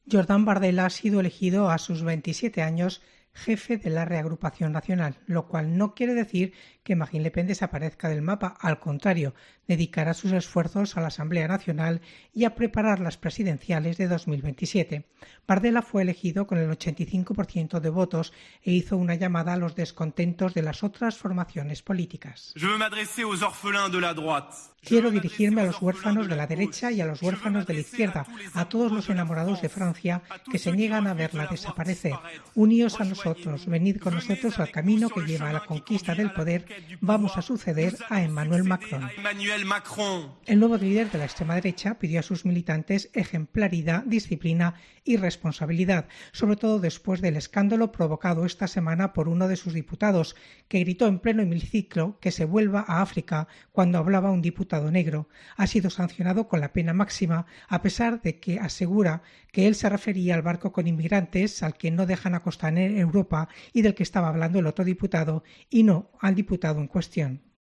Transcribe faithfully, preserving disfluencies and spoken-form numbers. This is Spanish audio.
Jordan Bardella ha sido elegido a sus veintisiete años jefe de la reagrupación nacional, lo cual no quiere decir que Marine Le Pen desaparezca del mapa. Al contrario, dedicará sus esfuerzos a la Asamblea Nacional y a preparar las presidenciales de dos mil veintisiete. Bardella fue elegido con el ochenta y cinco por ciento de votos e hizo una llamada a los descontentos de las otras formaciones políticas. Quiero dirigirme a los huérfanos de la derecha y a los huérfanos de la izquierda, a todos los enamorados de Francia que se niegan a verla desaparecer. Uníos a nosotros, venid con nosotros al camino que lleva a la conquista del poder. Vamos a suceder a Emmanuel Macron. El nuevo líder de la extrema derecha pidió a sus militantes ejemplaridad, disciplina y responsabilidad, sobre todo después del escándalo provocado esta semana por uno de sus diputados, que gritó en pleno hemiciclo que se vuelva a África cuando hablaba un diputado negro. Ha sido sancionado con la pena máxima, a pesar de que asegura que él se refería al barco con inmigrantes al que no dejan acostar en Europa y del que estaba hablando el otro diputado, y no al diputado en cuestión.